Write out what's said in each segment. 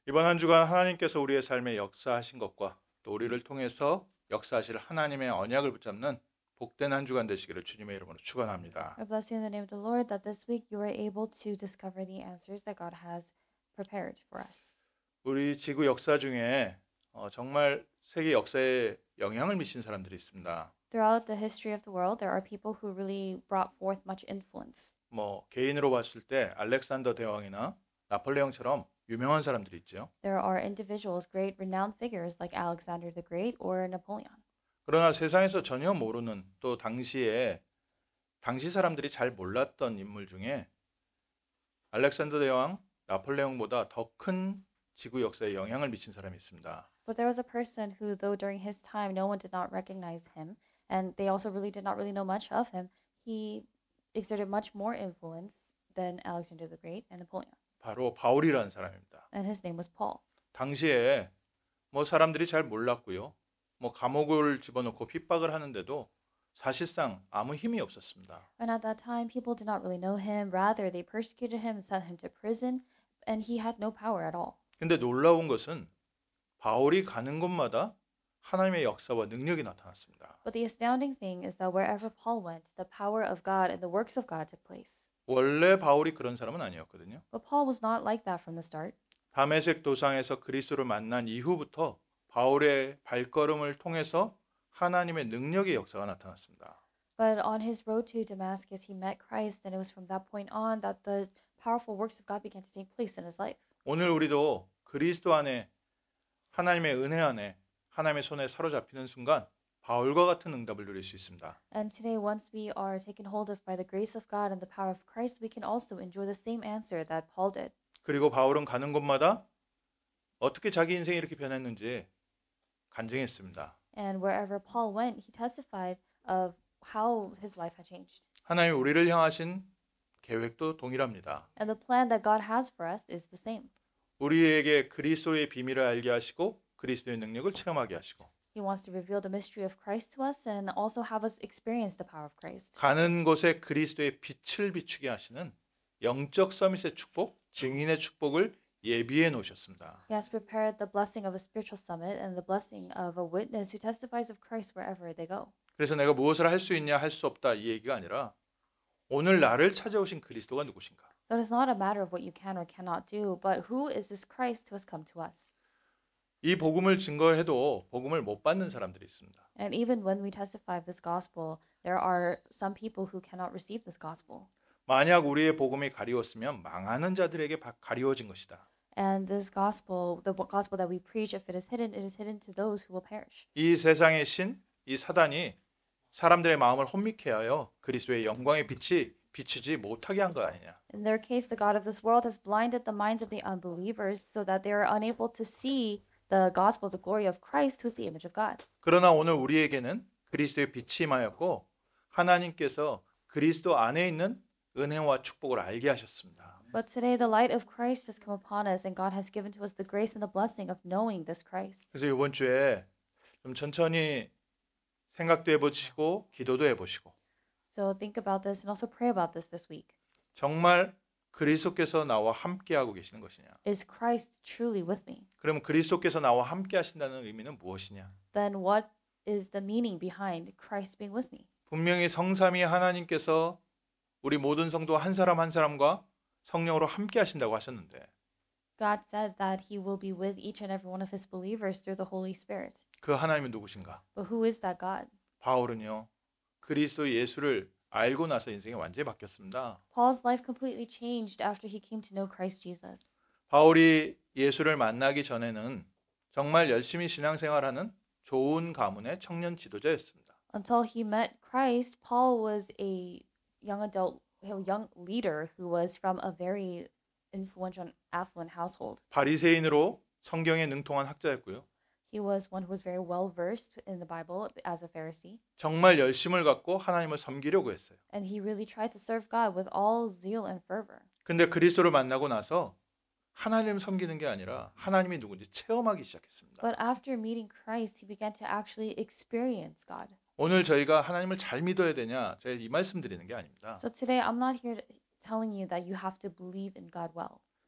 이번 한 주간 하나님께서 우리의 삶에 역사하신 것과 또 우리를 통해서 역사하실 하나님의 언약을 붙잡는 복된 한 주간 되시기를 주님의 이름으로 축원합니다. I bless you in the name of the Lord that this week you were able to discover the answers that God has prepared for us. 우리 지구 역사 중에 정말 세계 역사에 영향을 미친 사람들이 있습니다. Throughout the history of the world, there are people who really brought forth much influence. 뭐 개인으로 봤을 때 알렉산더 대왕이나 나폴레옹처럼 유명한 사람들이 있죠. There are individuals, great renowned figures like Alexander the Great or Napoleon. 그러나 세상에서 전혀 모르는 또 당시 사람들이 잘 몰랐던 인물 중에 알렉산더 대왕, 나폴레옹보다 더 큰 지구 역사에 영향을 미친 사람이 있습니다. But there was a person who, though during his time no one did not recognize him, and they also really did not really know much of him, he exerted much more influence than Alexander the Great and Napoleon. 바로 바울이라는 사람입니다. And his name was Paul. 당시에 뭐 사람들이 잘 몰랐고요. 뭐 감옥을 집어넣고 핍박을 하는데도 사실상 아무 힘이 없었습니다. And at that time, people did not really know him. Rather, they persecuted him and sent him to prison, and he had no power at all. 근데 놀라운 것은 바울이 가는 곳마다 하나님의 역사와 능력이 나타났습니다. But the astounding thing is that wherever Paul went, the power of God and the works of God took place. 원래 바울이 그런 사람은 아니었거든요. But Paul was not like that from the start. 다메섹 도상에서 그리스도를 만난 이후부터 바울의 발걸음을 통해서 하나님의 능력의 역사가 나타났습니다. But on his road to Damascus, he met Christ, and it was from that point on that the powerful works of God began to take place in his life. 오늘 우리도 그리스도 안에 하나님의 은혜 안에 하나님의 손에 사로잡히는 순간 바울과 같은 응답을 누릴 수 있습니다. And today, once we are taken hold of by the grace of God and the power of Christ, we can also enjoy the same answer that Paul did. 그리고 바울은 가는 곳마다 어떻게 자기 인생이 이렇게 변했는지 간증했습니다. And wherever Paul went, he testified of how his life had changed. 하나님이 우리를 향하신 계획도 동일합니다. And the plan that God has for us is the same. 우리에게 그리스도의 비밀을 알게 하시고 그리스도의 능력을 체험하게 하시고 He wants to reveal the mystery of Christ to us and also have us experience the power of Christ. 가는 곳에 그리스도의 빛을 비추게 하시는 영적 서밋의 축복, 증인의 축복을 예비해 놓으셨습니다. He has prepared the blessing of a spiritual summit and the blessing of a witness who testifies of Christ wherever they go. 그래서 내가 무엇을 할 수 있냐 할 수 없다 이 얘기가 아니라 오늘 나를 찾아오신 그리스도가 누구신가? So it is not a matter of what you can or cannot do, but who is this Christ who has come to us? 이 복음을 증거해도 복음을 못 받는 사람들이 있습니다. And even when we testify of this gospel, there are some people who cannot receive this gospel. 만약 우리의 복음이 가리웠으면 망하는 자들에게 가리워진 것이다. And this gospel, the gospel that we preach, if it is hidden to those who will perish. 이 세상의 신, 이 사단이 사람들의 마음을 혼미케 하여 그리스도의 영광의 빛이 비추지 못하게 한 거 아니냐. In their case, the God of this world has blinded the minds of the unbelievers so that they are unable to see the gospel, the glory of Christ, who is the image of God. 그러나 오늘 우리에게는 그리스도의 빛이 임하였고 하나님께서 그리스도 안에 있는 은혜와 축복을 알게 하셨습니다. But today, the light of Christ has come upon us, and God has given to us the grace and the blessing of knowing this Christ. 그래서 이번 주에 좀 천천히 생각도 해보시고 기도도 해보시고 So think about this and also pray about this week. 정말 그리스도께서 나와 함께하고 계시는 것이냐? Is Christ truly with me? 그러면 그리스도께서 나와 함께 하신다는 의미는 무엇이냐? Then what is the meaning behind Christ being with me? 분명히 성삼위 하나님께서 우리 모든 성도 한 사람 한 사람과 성령으로 함께 하신다고 하셨는데 God said that He will be with each and every one of His believers through the Holy Spirit. 그 하나님은 누구신가? But who is that God? 바울은요. 그리스도 예수를 알고 나서 인생이 완전히 바뀌었습니다. Paul's life completely changed after he came to know Christ Jesus. 바울이 예수를 만나기 전에는 정말 열심히 신앙생활하는 좋은 가문의 청년 지도자였습니다. Until he met Christ, Paul was a young leader who was from a very influential and affluent household. 바리새인으로 성경에 능통한 학자였고요. He was one who was very well versed in the Bible as a Pharisee, 정말 열심을 갖고 하나님을 섬기려고 했어요. and he really tried to serve God with all zeal and fervor. 근데 그리스도를 만나고 나서 하나님을 섬기는 게 아니라 하나님이 누군지 체험하기 시작했습니다. But after meeting Christ, he began to actually experience God. 오늘 저희가 하나님을 잘 믿어야 되냐? 제가 이 말씀 드리는 게 아닙니다. So today, I'm not here telling you that you have to believe in God well.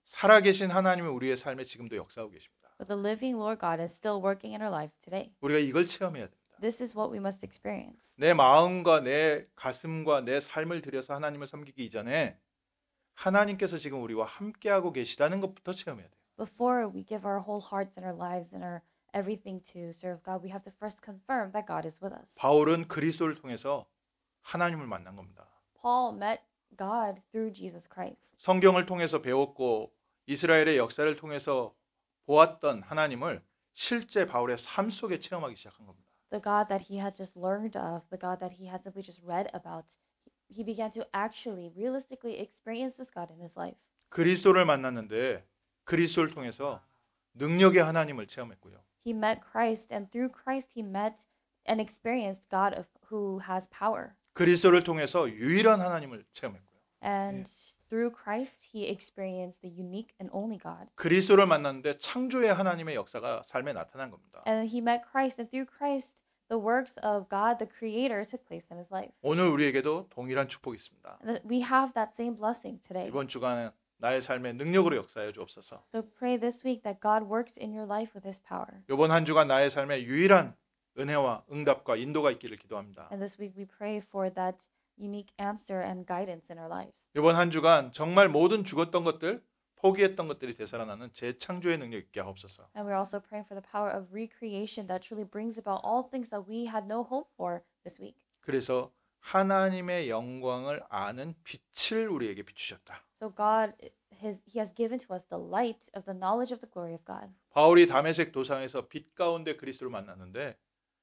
살아계신 하나님은 우리의 삶에 지금도 역사하고 계십니다. But the living Lord God is still working in our lives today. 우리가 이걸 체험해야 됩니다. This is what we must experience. 내 마음과 내 가슴과 내 삶을 들여서 하나님을 섬기기 이전에 하나님께서 지금 우리와 함께하고 계시다는 것부터 체험해야 돼요. Before we give our whole hearts and our lives and our everything to serve God, we have to first confirm that God is with us. 바울은 그리스도를 통해서 하나님을 만난 겁니다. Paul met God through Jesus Christ. 성경을 통해서 배웠고 이스라엘의 역사를 통해서 보았던 하나님을 실제 바울의 삶 속에 체험하기 시작한 겁니다. The God that he had just learned of, the God that he had simply just read about, he began to actually, realistically experience this God in his life. 그리스도를 만났는데 그리스도를 통해서 능력의 하나님을 체험했고요. He met Christ, and through Christ he met and experienced God who has power. 그리스도를 통해서 유일한 하나님을 체험했고요. And through Christ he experienced the unique and only God. 그리스도를 만났는데 창조의 하나님의 역사가 삶에 나타난 겁니다. And he met Christ, and through Christ the works of God, the Creator, took place in his life. 오늘 우리에게도 동일한 축복이 있습니다. And we have that same blessing today. 이번 주간 나의 삶에 능력으로 역사해 주옵소서. So pray this week that God works in your life with his power. 이번 한 주간 나의 삶에 유일한 은혜와 응답과 인도가 있기를 기도합니다. And this week we pray for that unique answer and guidance in our lives. 이번 한 주간 정말 모든 죽었던 것들, 포기했던 것들이 되살아나는 재창조의 능력 있게 하옵소서. And we're also praying for the power of recreation that truly brings about all things that we had no hope for this week. 그래서 하나님의 영광을 아는 빛을 우리에게 비추셨다. So God, he has given to us the light of the knowledge of the glory of God. 바울이 다메섹 도상에서 빛 가운데 그리스도를 만났는데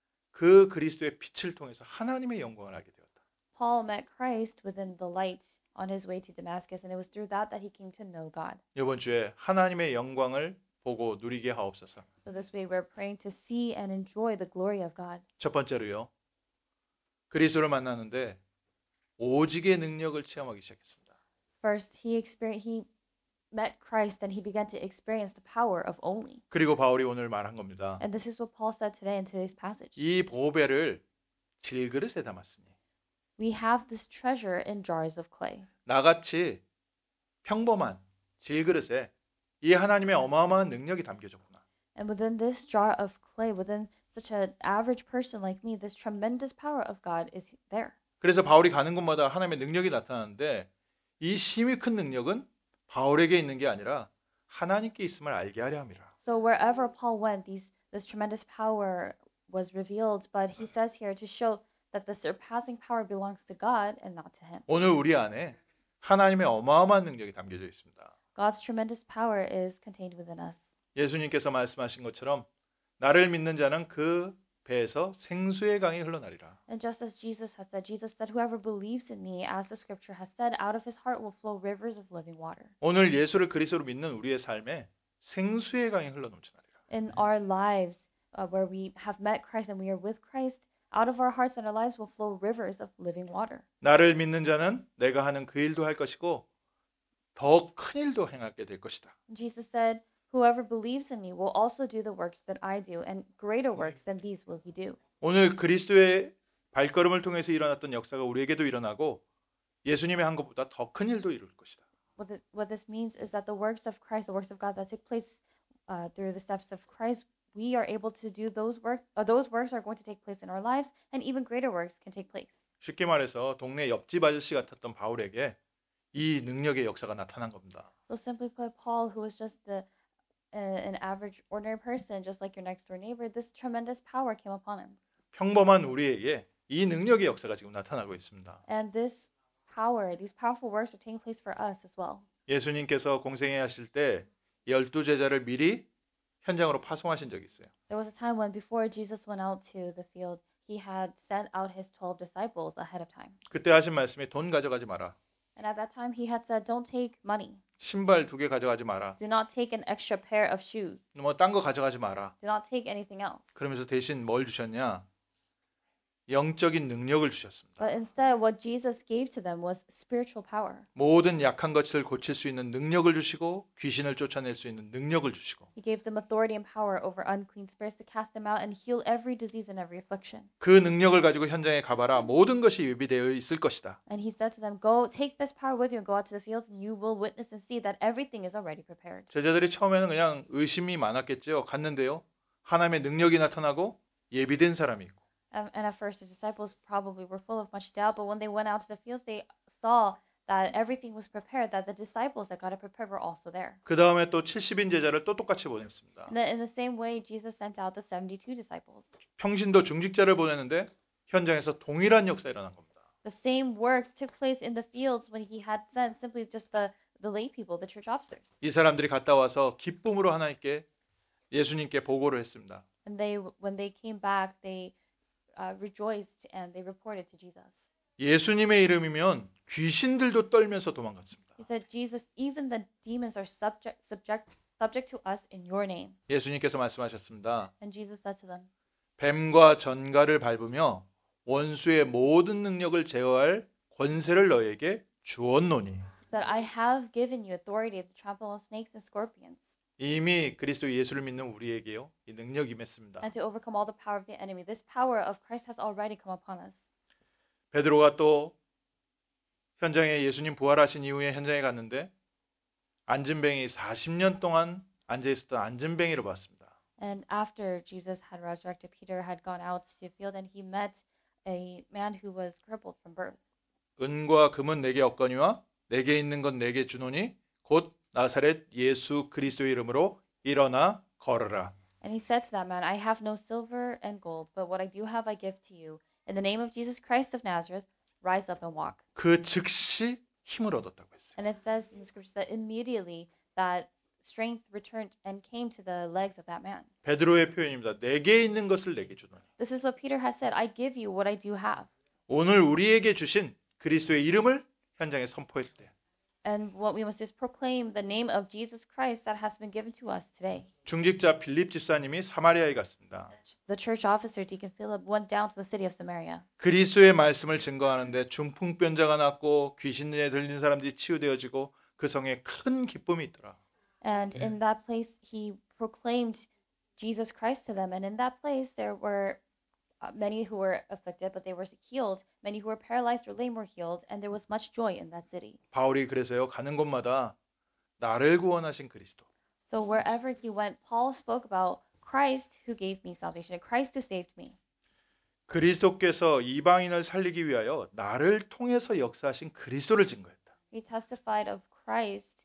그 그리스도의 빛을 통해서 하나님의 영광을 알게 되었다. Paul met Christ within the light on his way to Damascus, and it was through that he came to know God. 이번 주에 하나님의 영광을 보고 누리게 하옵소서. So this week we're praying to see and enjoy the glory of God. 첫 번째로요. 그리스도를 만났는데 오직의 능력을 체험하기 시작했습니다. First, he met Christ and he began to experience the power of only. 그리고 바울이 오늘 말한 겁니다. And this is what Paul said today in today's passage. 이 보배를 질그릇에 담았으니 We have this treasure in jars of clay. 나같이 평범한 질그릇에 이 하나님의 어마어마한 능력이 담겨졌구나. And within this jar of clay, within such an average person like me, this tremendous power of God is there. 그래서 바울이 가는 곳마다 하나님의 능력이 나타나는데 이 힘이 큰 능력은 바울에게 있는 게 아니라 하나님께 있음을 알게 하려 함이라. So wherever Paul went, this tremendous power was revealed, but he says here to show that the surpassing power belongs to God and not to him. 오늘 우리 안에 하나님의 어마어마한 능력이 담겨져 있습니다. God's tremendous power is contained within us. 예수님께서 말씀하신 것처럼 나를 믿는 자는 그 배에서 생수의 강이 흘러나리라. And just as Jesus said, whoever believes in me, as the scripture has said, out of his heart will flow rivers of living water. 오늘 예수를 그리스도로 믿는 우리의 삶에 생수의 강이 흘러넘쳐나리라. In our lives, where we have met Christ and we are with Christ, out of our hearts and our lives will flow rivers of living water. 나를 믿는 자는 내가 하는 그 일도 할 것이고 더 큰 일도 행하게 될 것이다. And Jesus said, whoever believes in me will also do the works that I do, and greater works than these will he do. 오늘 그리스도의 발걸음을 통해서 일어났던 역사가 우리에게도 일어나고 예수님의 한 것보다 더 큰 일도 이룰 것이다. What this means is that the works of Christ, the works of God that took place through the steps of Christ, we are able to do those works. Those works are going to take place in our lives, and even greater works can take place. 쉽게 말해서 동네 옆집 아저씨 같았던 바울에게 이 능력의 역사가 나타난 겁니다. So simply put, Paul, who was just an average, ordinary person, just like your next door neighbor, this tremendous power came upon him. 평범한 우리에게 이 능력의 역사가 지금 나타나고 있습니다. And this power, these powerful works are taking place for us as well. 예수님께서 공생애 하실 때 12제자를 미리 현장으로 파송하신 적이 있어요. There was a time when before Jesus went out to the field, he had sent out his 12 disciples ahead of time. 그때 하신 말씀이 돈 가져가지 마라. And at that time, he had said, don't take money. 신발 2개 가져가지 마라. Do not take an extra pair of shoes. 뭐 딴 거 가져가지 마라. Do not take anything else. 그러면서 대신 뭘 주셨냐? 영적인 능력을 주셨습니다. But instead, what Jesus gave to them was spiritual power. 모든 약한 것을 고칠 수 있는 능력을 주시고 귀신을 쫓아낼 수 있는 능력을 주시고 He gave them authority and power over unclean spirits to cast them out and heal every disease and every affliction. 그 능력을 가지고 현장에 가봐라. 모든 것이 예비되어 있을 것이다. And he said to them, "Go, take this power with you and go out to the fields, and you will witness and see that everything is already prepared." 제자들이 처음에는 그냥 의심이 많았겠죠. 갔는데요. 하나님의 능력이 나타나고 예비된 사람이 있고 And at first, the disciples probably were full of much doubt, but when they went out to the fields, they saw that everything was prepared, that the disciples that got it prepared were also there. 그 다음에 또 70인 제자를 또 똑같이 보냈습니다. And then in the same way, Jesus sent out the 72 disciples. 평신도 중직자를 보냈는데 현장에서 동일한 역사 일어난 겁니다. The same works took place in the fields when he had sent simply just the lay people, the church officers. 이 사람들이 갔다 와서 기쁨으로 하나님께 예수님께 보고를 했습니다. And when they came back, they rejoiced and they reported to Jesus. 예수님의 이름이면 귀신들도 떨면서 도망갔습니다. He said, "Jesus, even the demons are subject to us in your name." 예수님께서 말씀하셨습니다. And Jesus said to them, 뱀과 전갈을 밟으며 원수의 모든 능력을 제어할 권세를 너에게 주었노니. that I have given you authority to trample on snakes and scorpions 이미 그리스도 예수를 믿는 우리에게요 이 능력이 임했습니다. and to overcome all the power of the enemy. This power of Christ has already come upon us. 베드로가 또 현장에 예수님 부활하신 이후에 현장에 갔는데 안진뱅이 40년 동안 앉아 있었던 안진뱅이를 봤습니다. And after Jesus had resurrected, Peter had gone out to the field and he met a man who was crippled from birth. 은과 금은 내게 없거니와 내게 있는 건 내게 주노니 곧 나사렛 예수 그리스도의 이름으로 일어나 걸으라. And he said to that man, "I have no silver and gold, but what I do have I give to you. In the name of Jesus Christ of Nazareth, rise up and walk." 그 즉시 힘을 얻었다고 했어요. And it says in the scriptures that immediately that strength returned and came to the legs of that man. 베드로의 표현입니다. 내게 있는 것을 내게 주노니. This is what Peter has said, "I give you what I do have." 오늘 우리에게 주신 그리스도의 이름을 현장에 선포했을 때 And what we must do is proclaim the name of Jesus Christ that has been given to us today. 중직자 빌립 집사님이 사마리아에 갔습니다. The church officer, Deacon Philip, went down to the city of Samaria. 그리스도의 말씀을 증거하는데 중풍병자가 낫고 귀신에 들린 사람들이 치유되어지고 그 성에 큰 기쁨이 있더라. And in that place, he proclaimed Jesus Christ to them. And in that place, there were many who were afflicted, but they were healed. Many who were paralyzed or lame were healed. And there was much joy in that city. 바울이 그래서요 가는 곳마다 나를 구원하신 그리스도. So wherever he went, Paul spoke about Christ who gave me salvation, Christ who saved me. 그리스도께서 이방인을 살리기 위하여 나를 통해서 역사하신 그리스도를 증거했다. He testified of Christ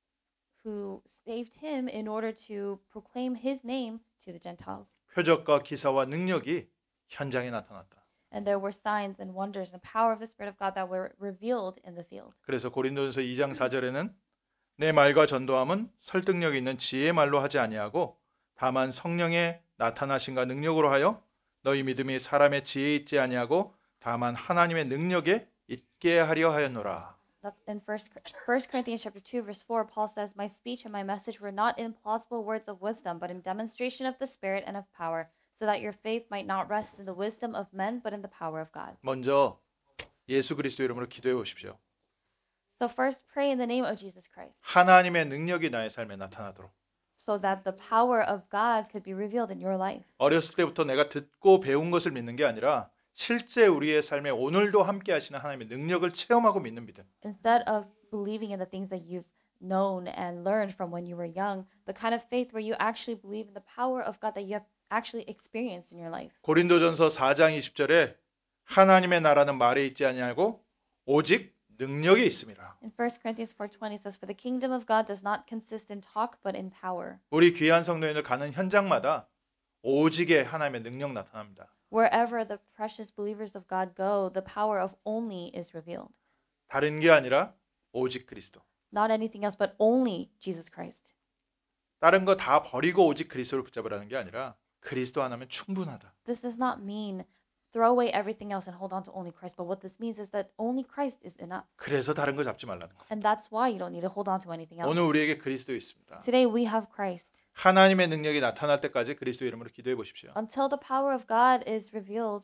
who saved him in order to proclaim his name to the Gentiles. 표적과 기사와 능력이 현장에 나타났다. And there were signs and wonders and power of the Spirit of God that were revealed in the field. 그래서 고린도전서 2장 4절에는 내 말과 전도함은 설득력 있는 지혜의 말로 하지 아니하고 다만 성령의 나타나심과 능력으로 하여 너희 믿음이 사람의 지혜에 있지 아니하고 다만 하나님의 능력에 있게 하려 하였노라. That's in 1 Corinthians chapter 2 verse 4. Paul says, "My speech and my message were not in plausible words of wisdom, but in demonstration of the Spirit and of power, so that your faith might not rest in the wisdom of men, but in the power of God." 먼저 예수 그리스도 이름으로 기도해 보십시오. So first pray in the name of Jesus Christ, 하나님의 능력이 나의 삶에 나타나도록. so that the power of God could be revealed in your life. 어렸을 때부터 내가 듣고 배운 것을 믿는 게 아니라 실제 우리의 삶에 오늘도 함께 하시는 하나님의 능력을 체험하고 믿는 믿음. Instead of believing in the things that you've known and learned from when you were young, the kind of faith where you actually believe in the power of God that you have actually experienced in your life. 고린도전서 4장 20절에 하나님의 나라는 말에 있지 아니하고 오직 능력에 있음이라. In 1 Corinthians 4:20 says, "For the kingdom of God does not consist in talk, but in power." 우리 귀한 성도인들 가는 현장마다 오직의 하나님의 능력 나타납니다. Wherever the precious believers of God go, the power of only is revealed. 다른 게 아니라 오직 그리스도. Not anything else, but only Jesus Christ. 다른 거 다 버리고 오직 그리스도를 붙잡으라는 게 아니라 그리스도 하나면 충분하다. This does not mean throw away everything else and hold on to only Christ, but what this means is that only Christ is enough. 그래서 다른 거 잡지 말라는 거. And that's why you don't need to hold on to anything else. 오늘 우리에게 그리스도 있습니다. Today we have Christ. 하나님의 능력이 나타날 때까지 그리스도 이름으로 기도해 보십시오. Until the power of God is revealed,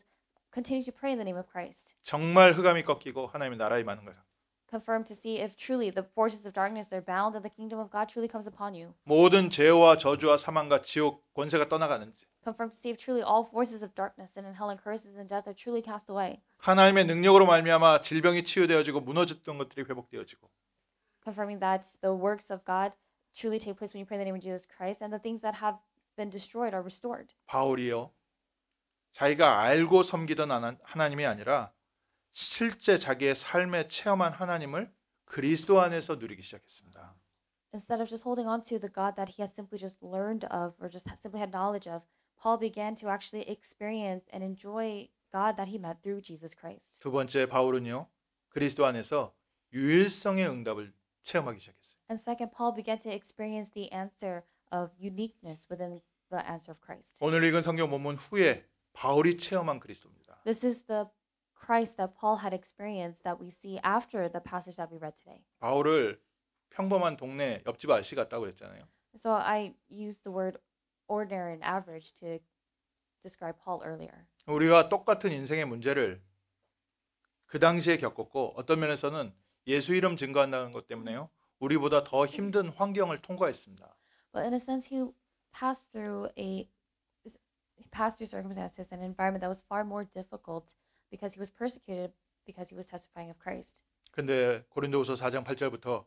continue to pray in the name of Christ. 정말 흑암이 꺾이고 하나님의 나라에 임하는 거예요. Confirm to see if truly the forces of darkness are bound and the kingdom of God truly comes upon you. 모든 죄와 저주와 사망과 지옥 권세가 떠나가는지, Confirm to see if truly all forces of darkness and in hell and curses and death are truly cast away. 하나님의 능력으로 말미암아 질병이 치유되어지고 무너졌던 것들이 회복되어지고, Confirming that the works of God truly take place when you pray in the name of Jesus Christ and the things that have been destroyed are restored. 바울이요, 자기가 알고 섬기던 하나님이 아니라 실제 자기의 삶에 체험한 하나님을 그리스도 안에서 누리기 시작했습니다. Instead of just holding on to the God that he had simply just learned of or just simply had knowledge of, Paul began to actually experience and enjoy God that he met through Jesus Christ. 두 번째, 바울은요, 그리스도 안에서 유일성의 응답을 체험하기 시작했어요. And second, Paul began to experience the answer of uniqueness within the answer of Christ. 오늘 읽은 성경 본문 후에 바울이 체험한 그리스도입니다. This is the Christ that Paul had experienced that we see after the passage that we read today. 바울을 평범한 동네 옆집 아저씨 같다고 그랬잖아요. So I used the word ordinary and average to describe Paul earlier. 우리와 똑같은 인생의 문제를 그 당시에 겪었고, 어떤 면에서는 예수 이름 증거한다는 것 때문에요, 우리보다 더 힘든 환경을 통과했습니다. But in a sense, he passed through circumstances and environment that was far more difficult because he was persecuted because he was testifying of Christ. 근데 고린도후서 4장 8절부터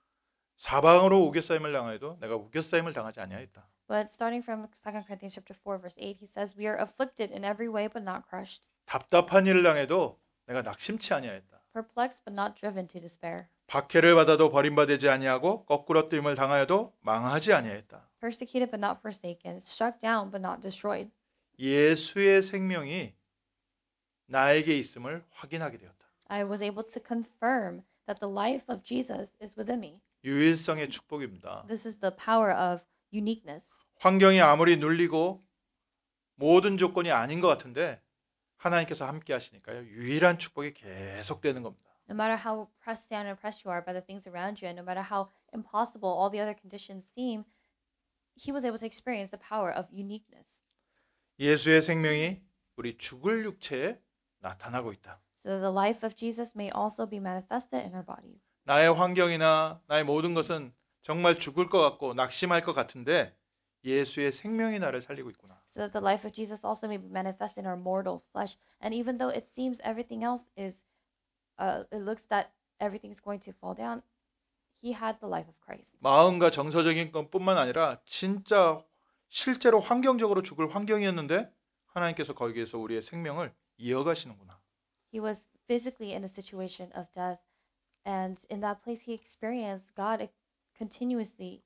사방으로 우겨싸임을 당하여도 내가 우겨싸임을 당하지 아니하였다. But starting from 2 Corinthians chapter 4 verse 8, he says, "We are afflicted in every way but not crushed, 답답한 일을 당해도 내가 낙심치 아니하였다. perplexed but not driven to despair, 박해를 받아도 버림받지 아니하고 거꾸로 뜨임을 당하여도 망하지 아니하였다. persecuted but not forsaken, struck down but not destroyed." 예수의 생명이 나에게 있음을 확인하게 되었다. I was able to confirm that the life of Jesus is within me. 유일성의 축복입니다. This is the power of uniqueness. 환경이 아무리 눌리고 모든 조건이 아닌 것 같은데 하나님께서 함께 하시니까요, 유일한 축복이 계속되는 겁니다. No matter how pressed down and oppressed you are by the things around you, and no matter how impossible all the other conditions seem, he was able to experience the power of uniqueness. 예수의 생명이 우리 죽을 육체에 나타나고 있다. So that the life of Jesus may also be manifested in our bodies. 나의 환경이나 나의 모든 것은 정말 죽을 것 같고 낙심할 것 같은데 예수의 생명이 나를 살리고 있구나. So that the life of Jesus also may be manifested in our mortal flesh. And even though it seems everything else is, it looks that everything's going to fall down, he had the life of Christ. 마음과 정서적인 것뿐만 아니라 진짜 실제로 환경적으로 죽을 환경이었는데 하나님께서 거기에서 우리의 생명을 이어가시는구나. He was physically in a situation of death, and in that place he experienced God continuously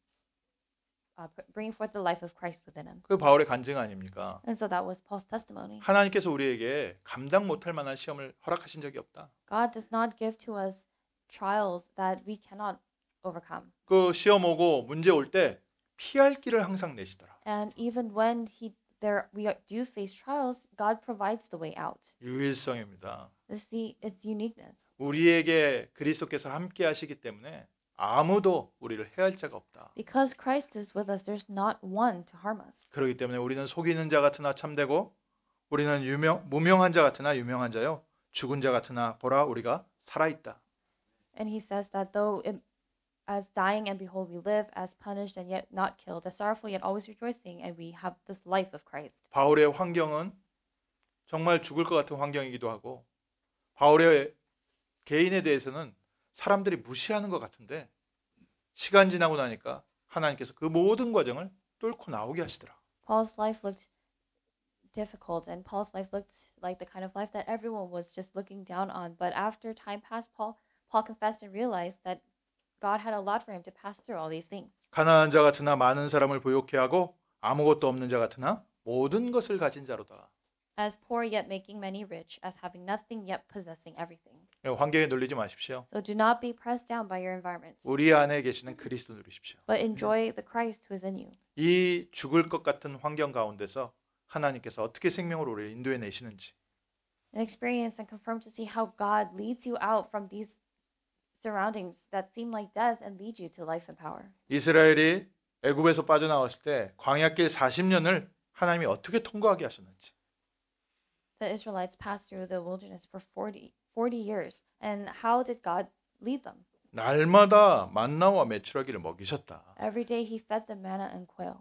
bringing forth the life of Christ within him. 그 바울의 간증 아닙니까? And so that was Paul's testimony. 하나님께서 우리에게 감당 못할 만한 시험을 허락하신 적이 없다. God does not give to us trials that we cannot overcome. 그 시험 오고 문제 올 때 피할 길을 항상 내시더라. And even when we do face trials, God provides the way out. 유일성입니다. It's uniqueness. 우리에게 그리스도께서 함께 하시기 때문에 아무도 우리를 해할 자가 없다. Because Christ is with us, there's not one to harm us. 그렇기 때문에 우리는 속이는 자 같으나 참되고 우리는 무명한 자 같으나 유명한 자요 죽은 자 같으나 보라 우리가 살아 있다. And he says that as dying and behold we live, as punished and yet not killed, as sorrowful yet always rejoicing, and we have this life of Christ. 바울의 환경은 정말 죽을 것 같은 환경이기도 하고 바울의 개인에 대해서는 사람들이 무시하는 것 같은데 시간 지나고 나니까 하나님께서 그 모든 과정을 뚫고 나오게 하시더라. Paul's life looked difficult, and Paul's life looked like the kind of life that everyone was just looking down on. But after time passed, Paul confessed and realized that God had a lot for him to pass through all these things. 가난한 자 같으나 많은 사람을 부욕해 하고 아무것도 없는 자 같으나 모든 것을 가진 자로다. As poor yet making many rich, as having nothing yet possessing everything. 환경에 눌리지 마십시오. So do not be pressed down by your environment, 우리 안에 계시는 그리스도 누리십시오. but enjoy the Christ who is in you. 이 죽을 것 같은 환경 가운데서 하나님께서 어떻게 생명으로 우리를 인도해 내시는지, And experience and confirm to see how God leads you out from these surroundings that seem like death and lead you to life and power. 이스라엘이 애굽에서 빠져나왔을 때 광야길 40년을 하나님이 어떻게 통과하게 하셨는지, The Israelites passed through the wilderness for 40 years. And how did God lead them? 날마다 만나와 메추라기를 먹이셨다. Every day he fed them manna and quail.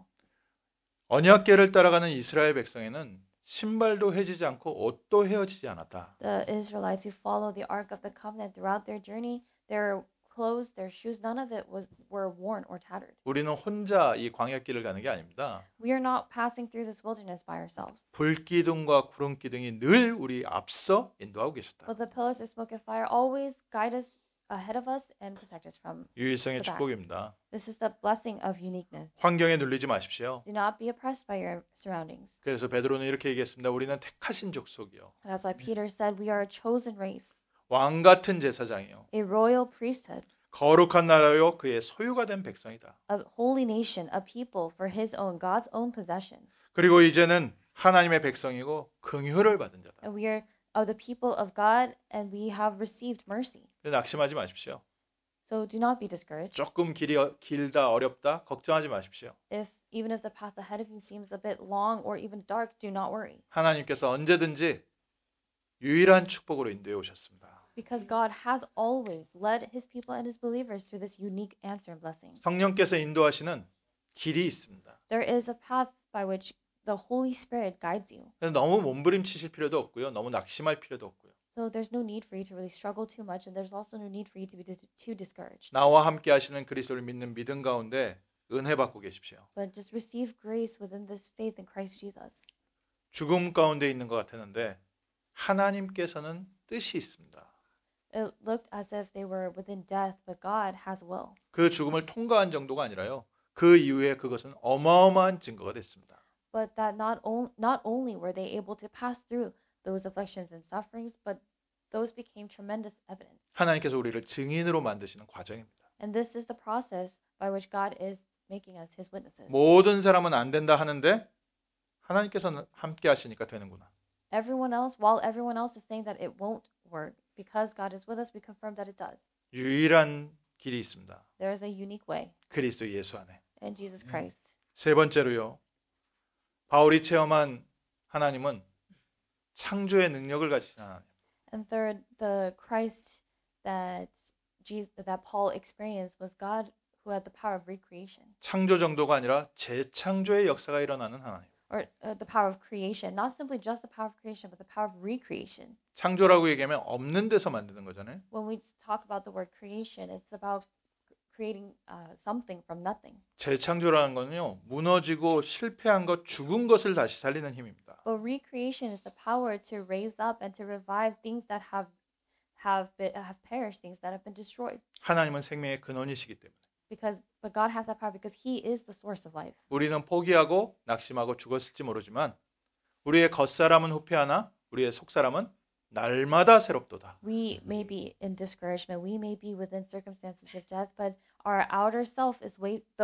언약궤를 따라가는 이스라엘 백성에는 신발도 해지지 않고 옷도 헤어지지 않았다. The Israelites who followed the Ark of the Covenant throughout their journey, their clothes, their shoes, none of it were worn or tattered. 우리는 혼자 이 광야길을 가는 게 아닙니다. We are not passing through this wilderness by ourselves. 불기둥과 구름기둥이 늘 우리 앞서 인도하고 계셨다. But the pillars of smoke and fire always guide us ahead of us and protect us from. 유일성의 축복입니다. This is the blessing of uniqueness. 환경에 눌리지 마십시오. Do not be oppressed by your surroundings. 그래서 베드로는 이렇게 얘기했습니다. 우리는 택하신 족속이요. That's why Peter said we are a chosen race, 왕 같은 제사장이요. a royal priesthood, 거룩한 나라요. 그의 소유가 된 백성이다. a holy nation, a people for his own, God's own possession. 그리고 이제는 하나님의 백성이고 긍휼을 받은 자다. And we are of the people of God and we have received mercy. 낙심하지 마십시오. So do not be discouraged. 조금 길이 길다 어렵다 걱정하지 마십시오. Even if the path ahead of you seems a bit long or even dark, do not worry. 하나님께서 언제든지 유일한 축복으로 인도해 오셨습니다. Because God has always led his people and his believers through this unique answer and blessing. 성령께서 인도하시는 길이 있습니다. There is a path by which the Holy Spirit guides you. 너무 몸부림치실 필요도 없고요. 너무 낙심할 필요도 없고요. So there's no need for you to really struggle too much, and there's also no need for you to be too discouraged. 나와 함께 하시는 그리스도를 믿는 믿음 가운데 은혜 받고 계십시오. But just receive grace within this faith in Christ Jesus. 죽음 가운데 있는 것 같았는데 하나님께서는 뜻이 있습니다. It looked as if they were within death, but God has will. 그 죽음을 통과한 정도가 아니라요. 그 이후에 그것은 어마어마한 증거가 됐습니다. But that not only were they able to pass through those afflictions and sufferings, but those became tremendous evidence. 하나님께서 우리를 증인으로 만드시는 과정입니다. And this is the process by which God is making us his witnesses. 모든 사람은 안 된다 하는데 하나님께서는 함께 하시니까 되는구나. While everyone else is saying that it won't work, because God is with us, we confirm that it does. 유일한 길이 있습니다. There is a unique way 그리스도 예수 안에. in Jesus Christ. 세 번째로요. 바울이 체험한 하나님은 창조의 능력을 가지신 하나님. And third, the Christ that Paul experienced was God who had the power of recreation, 창조 정도가 아니라 재창조의 역사가 일어나는 하나님. or the power of creation, not simply just the power of creation, but the power of recreation. 창조라고 얘기하면 없는 데서 만드는 거잖아요. When we talk about the word creation, it's about creating something from nothing. 재창조라는 거는요. 무너지고 실패한 것, 죽은 것을 다시 살리는 힘입니다. But recreation is the power to raise up and to revive things that have perished, things that have been destroyed. 하나님은 생명의 근원이시기 때문에. But God has that power because He is the source of life. 우리는 포기하고 낙심하고 죽었을지 모르지만 우리의 겉사람은 후패하나 우리의 속사람은 날마다 새롭도다. We may be in discouragement, we may be within circumstances of death, but our outer self is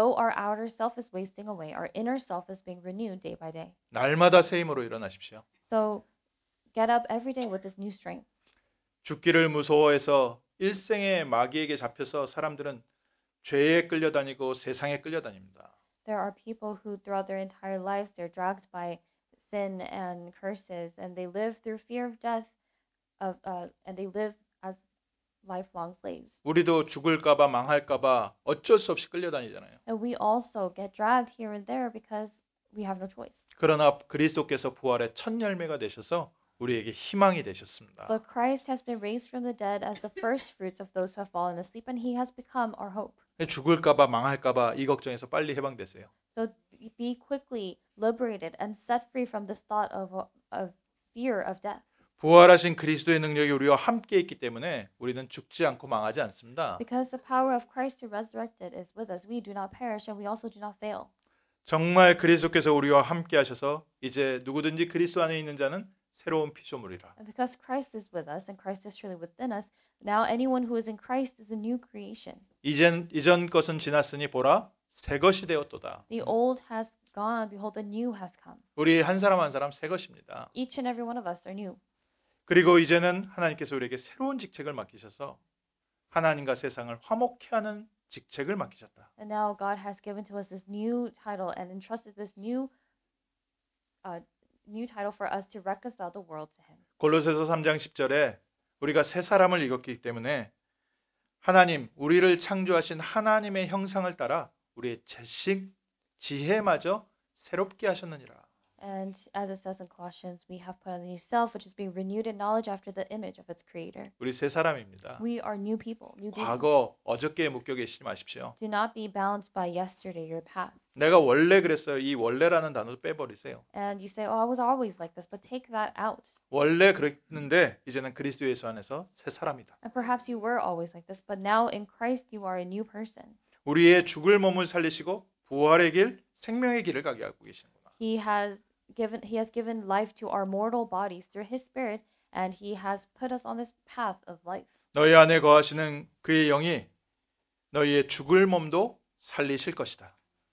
wasting away, our inner self is being renewed day by day. 날마다 새 힘으로 일어나십시오. So get up every day with this new strength. 죽기를 무서워해서 일생의 마귀에게 잡혀서 사람들은 죄에 끌려다니고 세상에 끌려다닙니다. There are people who throughout their entire lives they're dragged by sin and curses, and they live through fear of death, and they live as lifelong slaves. 우리도 죽을까봐 망할까봐 어쩔 수 없이 끌려다니잖아요. And we also get dragged here and there because we have no choice. 그러나 그리스도께서 부활의 첫 열매가 되셔서 우리에게 희망이 되셨습니다. But Christ has been raised from the dead as the first fruits of those who have fallen asleep, and He has become our hope. 죽을까봐 망할까봐 이 걱정에서 빨리 해방되세요. So be quickly liberated and set free from this thought of fear of death. 부활하신 그리스도의 능력이 우리와 함께 있기 때문에 우리는 죽지 않고 망하지 않습니다. Because the power of Christ who resurrected is with us, we do not perish and we also do not fail. 정말 그리스도께서 우리와 함께 하셔서 이제 누구든지 그리스도 안에 있는 자는 새로운 피조물이라. And because Christ is with us and Christ is truly within us, now anyone who is in Christ is a new creation. 이전 것은 지났으니 보라 새 것이 되었도다. The old has gone, behold, the new has come. 우리 한 사람 한 사람 새 것입니다. Each and every one of us are new. 그리고 이제는 하나님께서 우리에게 새로운 직책을 맡기셔서 하나님과 세상을 화목케 하는 직책을 맡기셨다. And now God has given to us this new title and entrusted this new new title for us to reconcile the world to him. 골로새서 3장 10절에 우리가 새 사람을 입었기 때문에 하나님, 우리를 창조하신 하나님의 형상을 따라 우리의 재식, 지혜마저 새롭게 하셨느니라. And as it says in Colossians, we have put on the new self, which is being renewed in knowledge after the image of its creator. 우리 새 사람입니다. We are new people, new beings. 과거, 어저께에 묶여 계시지 마십시오. Do not be bound by yesterday, your past. 내가 원래 그랬어요. 이 원래라는 단어도 빼버리세요. And you say, oh, I was always like this, but take that out. 원래 그랬는데 이제는 그리스도 예수 안에서 새 사람이다. And perhaps you were always like this, but now in Christ you are a new person. 우리의 죽을 몸을 살리시고 부활의 길, 생명의 길을 가게 하고 계시는구나. He has given life to our mortal bodies through his spirit, and he has put us on this path of life. 너희 안에 거하시는 그의 영이 너희의 죽을 몸도 살리실 것이다.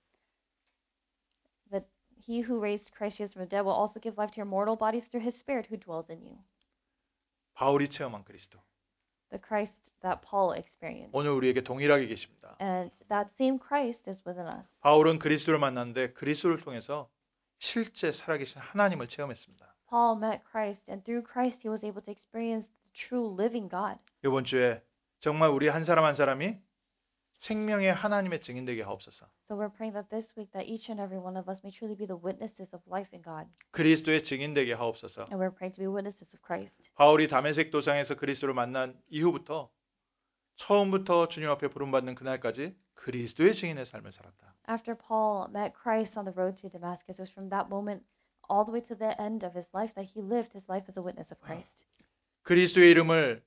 That he who raised Christ Jesus from the dead will also give life to your mortal bodies through his spirit who dwells in you. 바울이 체험한 그리스도. The Christ that Paul experienced. 오늘 우리에게 동일하게 계십니다. And that same Christ is within us. 바울은 그리스도를 만났는데 그리스도를 통해서 실제 살아계신 하나님을 체험했습니다. Paul met Christ, and through Christ he was able to experience the true living God. 이번 주에 정말 우리 한 사람 한 사람이 생명의 하나님의 증인되게 하옵소서. So we're praying that this week that each and every one of us may truly be the witnesses of life in God. 그리스도의 증인되게 하옵소서. And we're praying to be witnesses of Christ. 바울이 다메섹 도상에서 그리스도를 만난 이후부터 처음부터 주님 앞에 부름받는 그날까지 그리스도의 증인의 삶을 살았다. After Paul met Christ on the road to Damascus, it was from that moment all the way to the end of his life that he lived his life as a witness of Christ. 그리스도의 이름을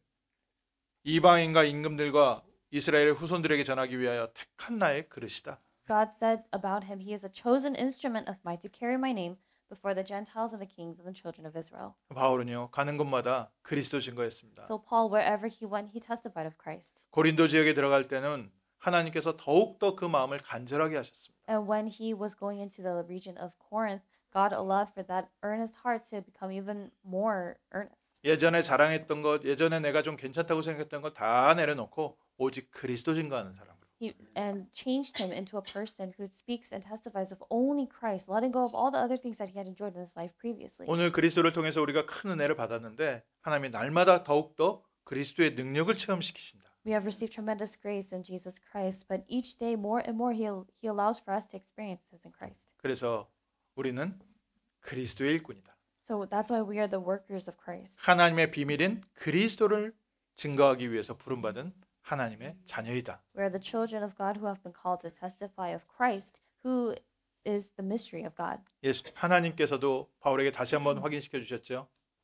이방인과 임금들과 이스라엘의 후손들에게 전하기 위하여 택한 나의 그릇이다. God said about him, he is a chosen instrument of mine to carry my name before the Gentiles and the kings and the children of Israel. 바울은요 가는 곳마다 그리스도 증거했습니다. So Paul, wherever he went, he testified of Christ. 고린도 지역에 들어갈 때는 하나님께서 더욱 더 그 마음을 간절하게 하셨습니다. And when he was going into the region of Corinth, God allowed for that earnest heart to become even more earnest. 예전에 자랑했던 것, 예전에 내가 좀 괜찮다고 생각했던 것 다 내려놓고 오직 그리스도 증거하는 사람으로. And changed him into a person who speaks and testifies of only Christ, letting go of all the other things that he had enjoyed in his life previously. 오늘 그리스도를 통해서 우리가 큰 은혜를 받았는데 하나님이 날마다 더욱 더 그리스도의 능력을 체험시키신다. We have received tremendous grace in Jesus Christ, but each day more and more he allows for us to experience this in Christ. 그래서 우리는 그리스도의 일꾼이다. So that's why we are the workers of Christ. 하나님의 비밀인 그리스도를 증거하기 위해서 부름받은 하나님의 자녀이다. We are the children of God who have been called to testify of Christ, who is the mystery of God. 예수 하나님께서도 바울에게 다시 한번 확인시켜 주셨죠.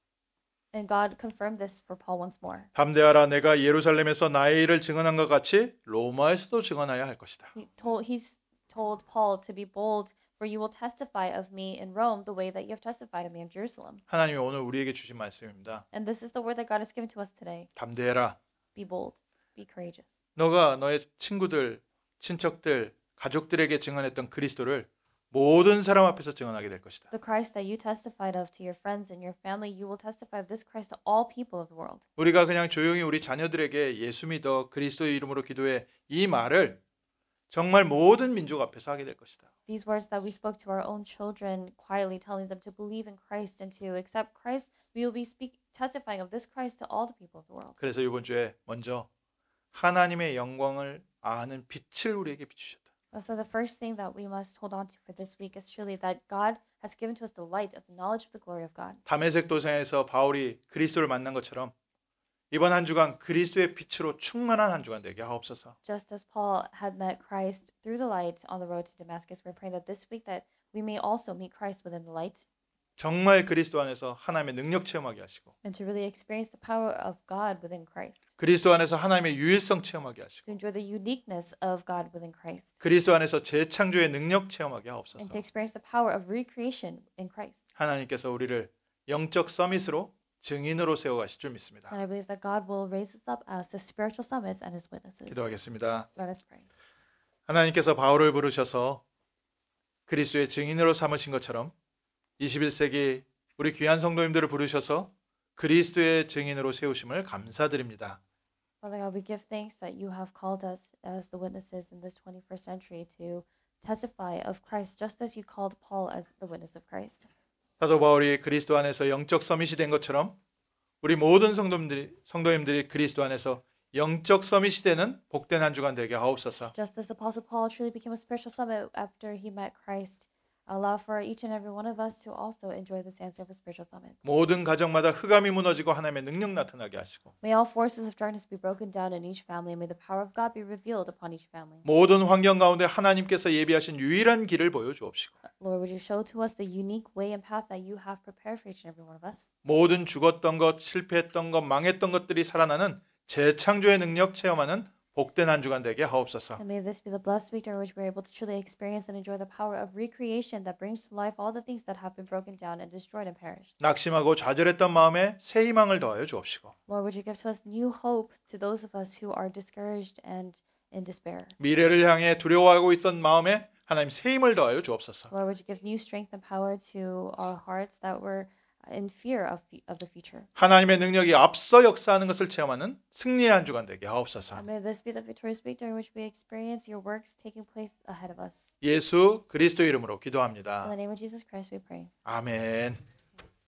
And God confirmed this for Paul once more. 담대하라, 내가 예루살렘에서 나의 일을 증언한 것 같이 로마에서도 증언하여야 할 것이다. He's told Paul to be bold, for you will testify of me in Rome the way that you have testified of me in Jerusalem. 하나님이 오늘 우리에게 주신 말씀입니다. And this is the word that God has given to us today. 담대해라. Be bold, be courageous. 너가 너의 친구들, 친척들, 가족들에게 증언했던 그리스도를 모든 사람 앞에서 증언하게 될 것이다. The Christ that you testified of to your friends and your family, you will testify of this Christ to all people of the world. 우리가 그냥 조용히 우리 자녀들에게 예수 믿어 그리스도의 이름으로 기도해 이 말을 정말 모든 민족 앞에서 하게 될 것이다. These words that we spoke to our own children, quietly telling them to believe in Christ and to accept Christ, we will be testifying of this Christ to all the people of the world. 그래서 이번 주에 먼저 하나님의 영광을 아는 빛을 우리에게 비추셨다. So the first thing that we must hold on to for this week is truly that God has given to us the light of the knowledge of the glory of God. 다메섹 도상에서 바울이 그리스도를 만난 것처럼 이번 한 주간 그리스도의 빛으로 충만한 한 주간 되게 하옵소서. Just as Paul had met Christ through the light on the road to Damascus, we're praying that this week that we may also meet Christ within the light 정말 그리스도 안에서 하나님의 능력 체험하게 하시고 and to really experience the power of God within Christ. 그리스도 안에서 하나님의 유일성 체험하게 하시고 To enjoy the uniqueness of God within Christ. 그리스도 안에서 재창조의 능력 체험하게 하옵소서. And to experience the power of recreation in Christ. 하나님께서 우리를 영적 서밋으로 증인으로 세워가실 줄 믿습니다. And I believe that God will raise us up as the spiritual summits and His witnesses. 기도하겠습니다. Let us pray. 하나님께서 바울을 부르셔서 그리스도의 증인으로 삼으신 것처럼 21세기 우리 귀한 성도님들을 부르셔서 그리스도의 증인으로 세우심을 감사드립니다. Father God, we give thanks that you have called us as the witnesses in this 21st century to testify of Christ just as you called Paul as the witness of Christ. 사도 바울이 그리스도 안에서 영적 서밋이 된 것처럼 우리 모든 성도님들이 그리스도 안에서 영적 서밋이 되는 복된 한 주간 되게 하옵소서. Just as Apostle Paul truly became a spiritual summit after he met Christ, allow for each and every one of us to also enjoy this answer of a spiritual summit. 모든 가정마다 흑암이 무너지고 하나님의 능력 나타나게 하시고 May all forces of darkness be broken down in each family, and may the power of God be revealed upon each family. 모든 환경 가운데 하나님께서 예비하신 유일한 길을 보여주옵시고 Lord, would you show to us the unique way and path that you have prepared for each and every one of us? 모든 죽었던 것, 실패했던 것, 망했던 것들이 살아나는 재창조의 능력 체험하는 복된 한 주간 되게 하옵소서. And may this be the blessed week during which we're able to truly experience and enjoy the power of recreation that brings to life all the things that have been broken down and destroyed and perished. 낙심하고 좌절했던 마음에 새 희망을 더하여 주옵시고 Lord, would you give to us new hope to those of us who are discouraged and in despair? 미래를 향해 두려워하고 있던 마음에 하나님 새 힘을 더하여 주옵소서. Lord, would you give new strength and power to our hearts that were in fear of the future? 하나님의 능력이 앞서 역사하는 것을 체험하는 승리의 한 주간 되게 하옵소서. And may this be the victorious week during which we experience your works taking place ahead of us. 예수 그리스도 이름으로 In 기도합니다. the name of Jesus Christ we pray. 아멘.